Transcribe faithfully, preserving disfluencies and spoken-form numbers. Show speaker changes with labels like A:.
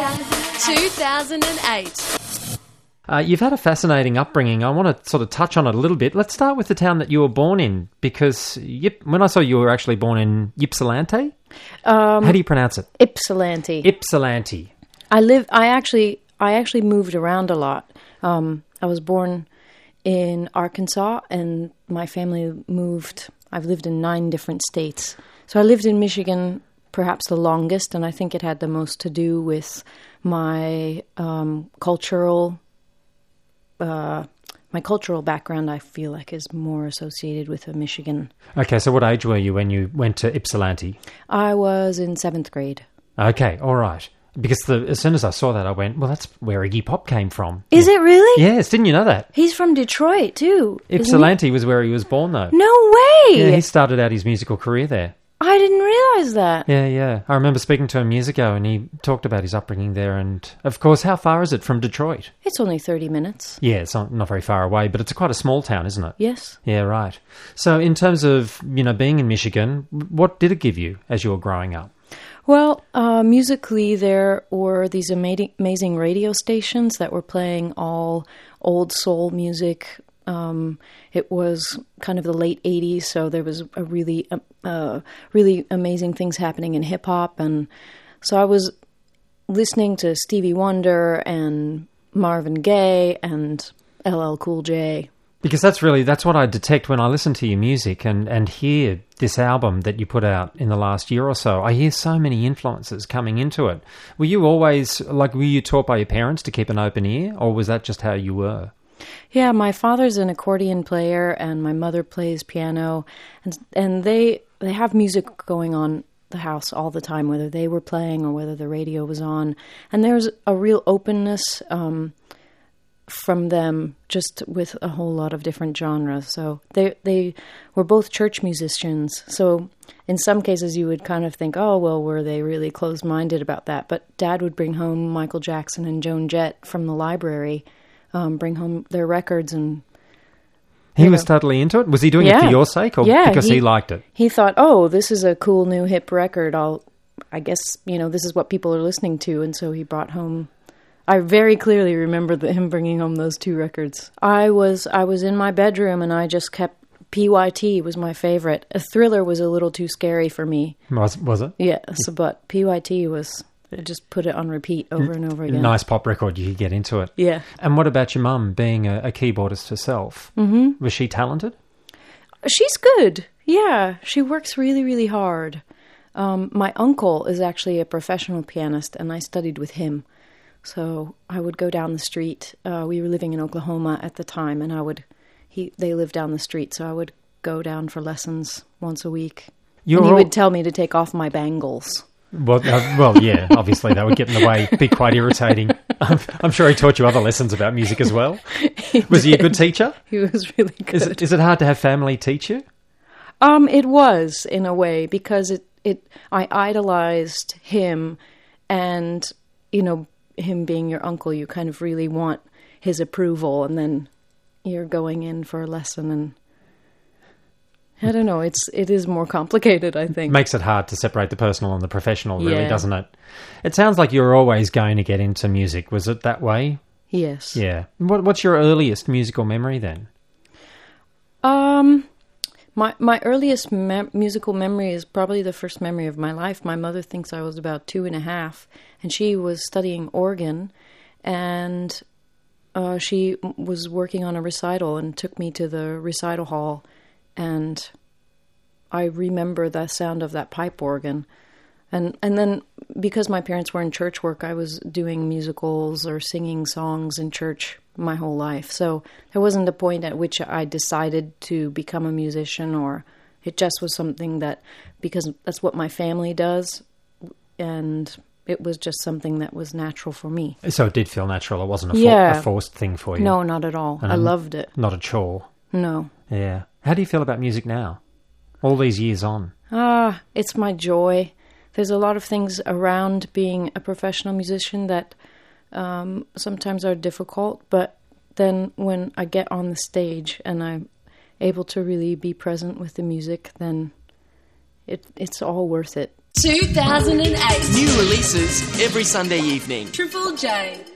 A: two thousand eight.
B: Uh, you've had a fascinating upbringing. I want to sort of touch on it a little bit. Let's start with the town that you were born in, because Yip, when I saw you were actually born in Ypsilanti.
C: Um,
B: How do you pronounce it?
C: Ypsilanti.
B: Ypsilanti.
C: I live. I actually. I actually moved around a lot. Um, I was born in Arkansas, and my family moved. I've lived in nine different states. So I lived in Michigan perhaps the longest, and I think it had the most to do with my um, cultural. Uh, my cultural background, I feel like, is more associated with Michigan.
B: Okay, so what age were you when you went to Ypsilanti?
C: I was in seventh grade.
B: Okay, all right. Because the, as soon as I saw that, I went, well, that's where Iggy Pop came from.
C: Is it really?
B: Yes, didn't you know that?
C: He's from Detroit, too.
B: Ypsilanti was where he was born, though.
C: No way!
B: Yeah, he started out his musical career there.
C: I didn't realize that.
B: Yeah, yeah. I remember speaking to him years ago, and he talked about his upbringing there. And, of course, how far is it from Detroit?
C: It's only thirty minutes.
B: Yeah, it's not, not very far away, but it's quite a small town, isn't it?
C: Yes.
B: Yeah, right. So in terms of, you know, being in Michigan, what did it give you as you were growing up?
C: Well, uh, musically, there were these ama- amazing radio stations that were playing all old soul music. Um, it was kind of the late eighties, so there was a really, uh, really amazing things happening in hip hop, and so I was listening to Stevie Wonder and Marvin Gaye and L L Cool J.
B: Because that's really, that's what I detect when I listen to your music and, and hear this album that you put out in the last year or so. I hear so many influences coming into it. Were you always, like, were you taught by your parents to keep an open ear, or was that just how you were?
C: Yeah, my father's an accordion player and my mother plays piano, and and they they have music going on the house all the time, whether they were playing or whether the radio was on. And there's a real openness um, from them, just with a whole lot of different genres. So they they were both church musicians. So in some cases you would kind of think, oh, well, were they really closed-minded about that? But Dad would bring home Michael Jackson and Joan Jett from the library. Um, bring home their records, and
B: he was know. totally into it. Was he doing
C: yeah.
B: it for your sake, or
C: yeah,
B: because he,
C: he
B: liked it?
C: He thought, "Oh, this is a cool new hip record. I'll, I guess, you know, this is what people are listening to." And so he brought home. I very clearly remember the, him bringing home those two records. I was I was in my bedroom, and I just kept P Y T was my favorite. A Thriller was a little too scary for me.
B: Was was it?
C: Yeah, so, but P Y T was. I just put it on repeat over and over again.
B: Nice pop record, you could get into it.
C: Yeah.
B: And what about your mum, being a, a keyboardist herself?
C: Mm-hmm.
B: Was she talented?
C: She's good. Yeah, she works really, really hard. Um, my uncle is actually a professional pianist, and I studied with him. So I would go down the street. Uh, we were living in Oklahoma at the time, and I would. He they lived down the street, so I would go down for lessons once a week. You're and he all... would tell me to take off my bangles.
B: Well, uh, well, yeah, obviously that would get in the way, be quite irritating. I'm, I'm sure he taught you other lessons about music as well.
C: He
B: was
C: did.
B: he a good teacher?
C: He was really good.
B: Is it, is it hard to have family teach you?
C: Um, it was, in a way, because it, it I idolized him, and, you know, him being your uncle, you kind of really want his approval, and then you're going in for a lesson, and I don't know. It's it is more complicated, I think.
B: Makes it hard to separate the personal and the professional, really,
C: yeah.
B: doesn't it? It sounds like you were always going to get into music. Was it that way?
C: Yes.
B: Yeah. What, what's your earliest musical memory then?
C: Um, my my earliest mem- musical memory is probably the first memory of my life. My mother thinks I was about two and a half, and she was studying organ, and uh, she was working on a recital and took me to the recital hall. And I remember the sound of that pipe organ. And and then because my parents were in church work, I was doing musicals or singing songs in church my whole life. So there wasn't a point at which I decided to become a musician, or it just was something that, because that's what my family does, and it was just something that was natural for me.
B: So it did feel natural. It wasn't a,
C: yeah.
B: for, a forced thing for you?
C: No, not at all.
B: And
C: I loved it.
B: Not a chore?
C: No.
B: Yeah. How do you feel about music now, all these years on?
C: Ah, it's my joy. There's a lot of things around being a professional musician that um, sometimes are difficult, but then when I get on the stage and I'm able to really be present with the music, then it it's all worth it.
A: two thousand eight.
D: New releases every Sunday evening.
A: Triple J.